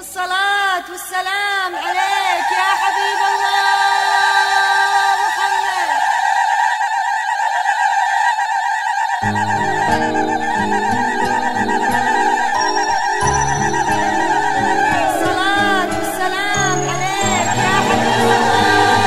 الصلاة والسلام عليك يا حبيب الله محمد. الصلاة والسلام عليك يا حبيب الله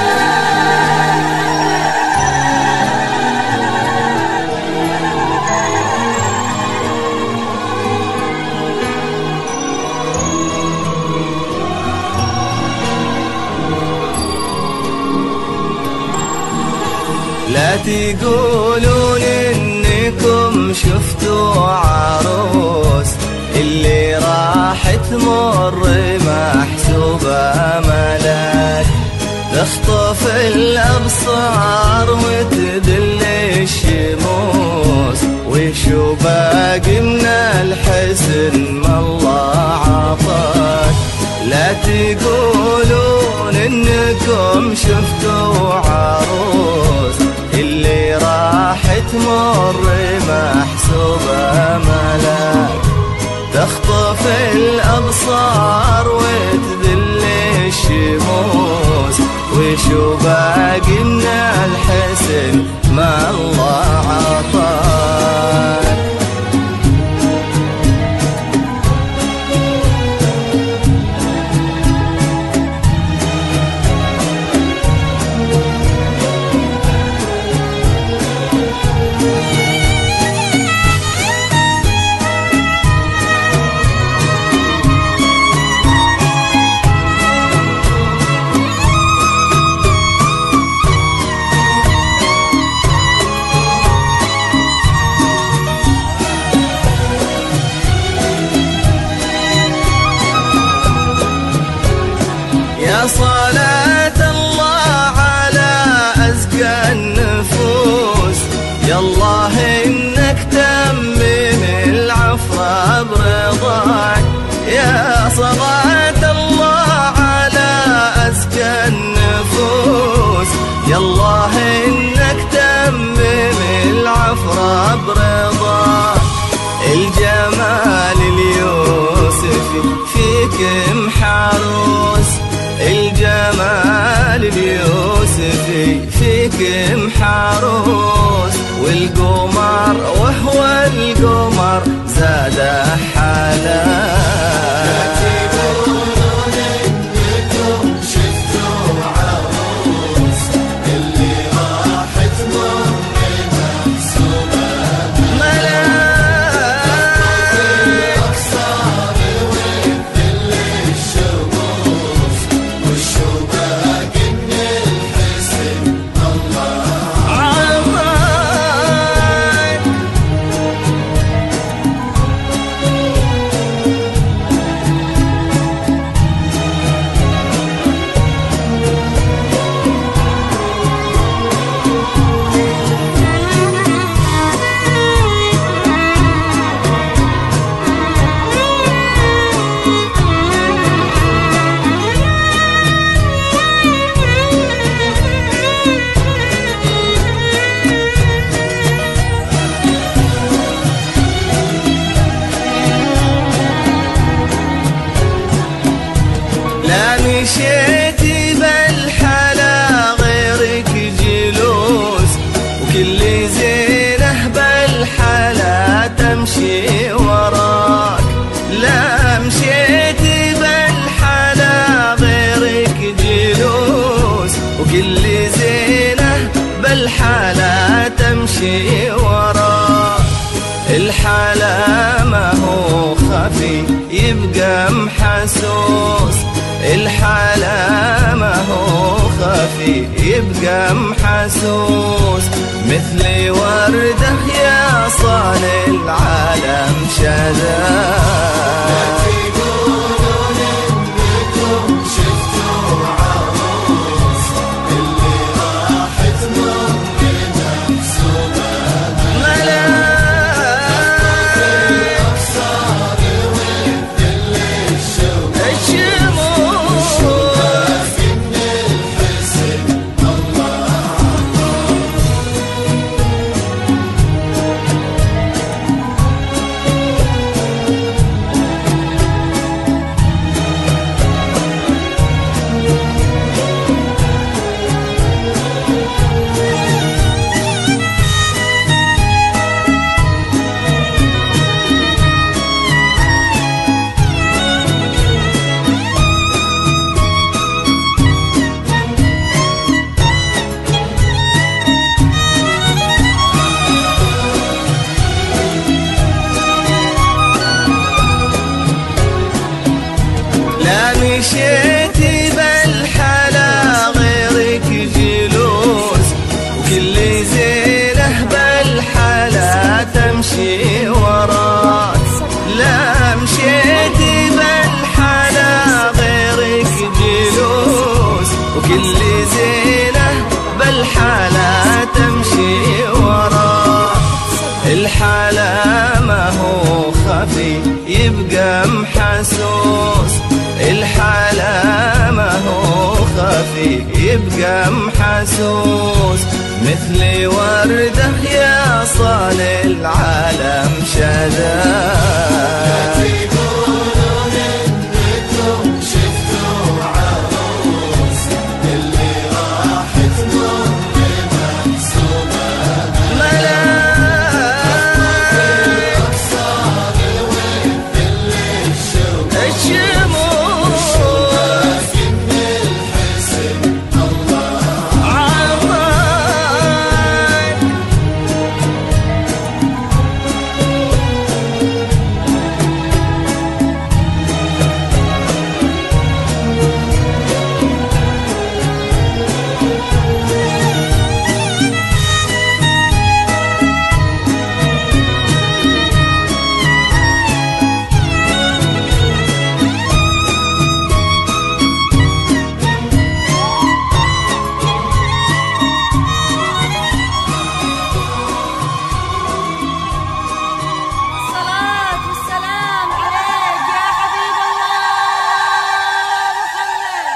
لا تقولون انكم شفتوا عروس اللي راح تمر محسوبة ملاك، تخطف الابصار وتدل الشموس، وشو باقي من الحسن ما الله عطاك. لا تقولون انكم شفتوا عروس اللي راح تمر محسوبة ملاك، تخطف الأبصار وتذل الشموس، وشو باقي من الحسن ما الله عطاك. يا صلاة الله على أزكى النفوس، يا الله إنك تمم العفو برضاك. يا صلاة الله على أزكى النفوس، يا الله إنك تمم العفو برضاك. الجمال اليوسفي فيك محروس، الجمال اليوسفي فيك محروس، والقمر وهو القمر زاد حلاك. لا مشيتي بالحلا غيرك جلوس، وكل زينه بالحلا تمشي وراك. لا مشيتي بالحلا غيرك جلوس، وكل زينه بالحلا تمشي وراك. الحلا ما هو خفي يبقى محسوس، الحلا ما هو خفي يبقى محسوس، مثل وردة يا صانع العالم شذاك. مشيتي بالحلا غيرك جلوس، وكل زينه بالحلا تمشي وراك. لا مشيتي بالحلا غيرك جلوس، وكل زينه بالحلا تمشي وراك. الحلا ما هو خفي يبقى محسوس، الحلا ما هو خفي يبقى محسوس. مثل وردة يا صال العالم شذاك. يقولون انكم شفتوا عروس اللي راحت ضم محسوبة ملاك صار الود اللي الشوق الشموس لكن الحسن الله عطاك. الصلاة والسلام عليك يا حبيب الله محمد.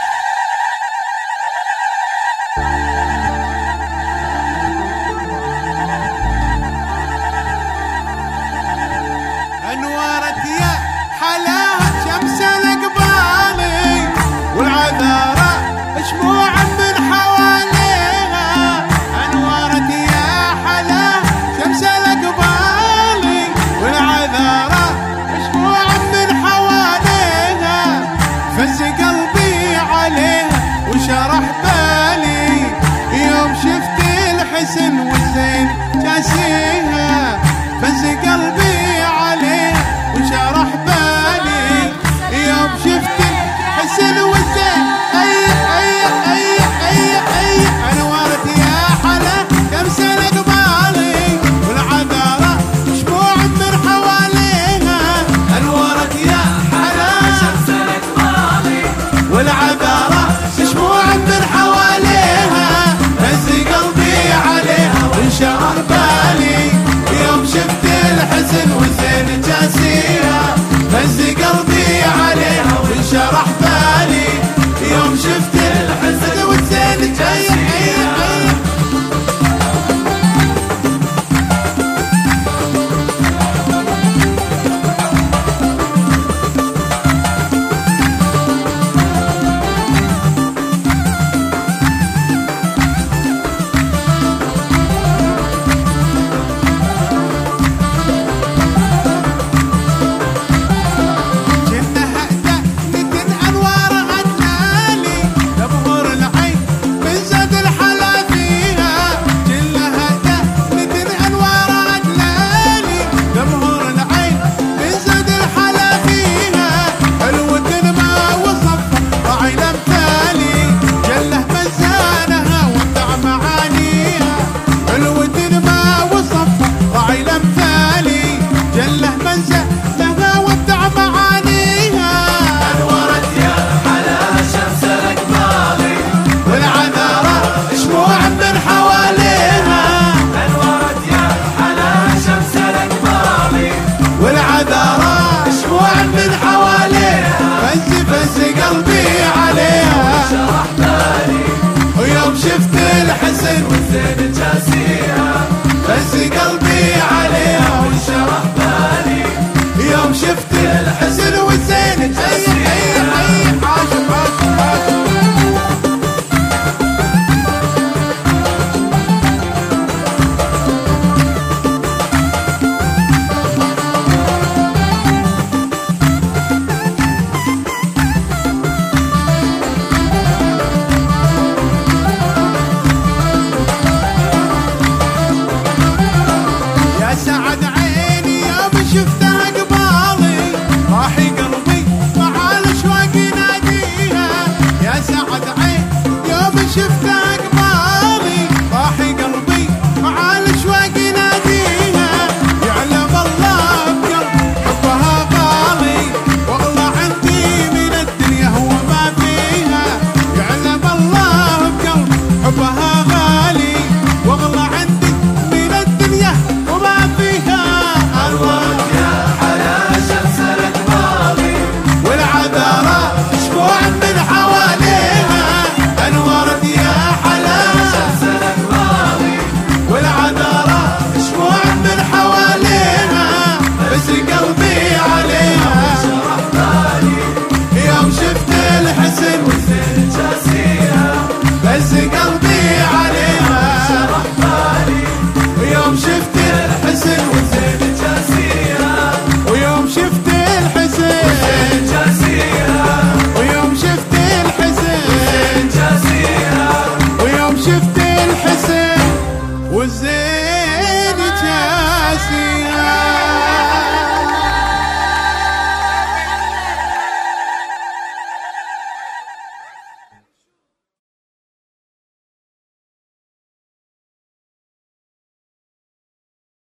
انورت يا حلاها شمس الاقبالي، والعذارى شموع من حواليها. انورت يا حلاها شمس الاقبالي، والعذارى شموع من حواليها. فز قلبي عليها وشرح بالي، يوم شفت الحسن والزين جاسيها. فز قلبي عليها وشرح بالي، يوم شفت الحسن والزين. اي اي اي اي اي انورت يا حلا شمس الاقبالي، والعذارى شموع من حواليها. انورت يا حلا شمس الاقبالي، والعذارى شموع من حواليها. هز قلبي عليها وانشرح بالي، يوم شفت الحسن والزين جاسيها. هز قلبي عليها وانشرح بالي، يوم شفت الحسن والزين جاسيها. قلبي عليها وشرح بالي، ويوم شفت الحسن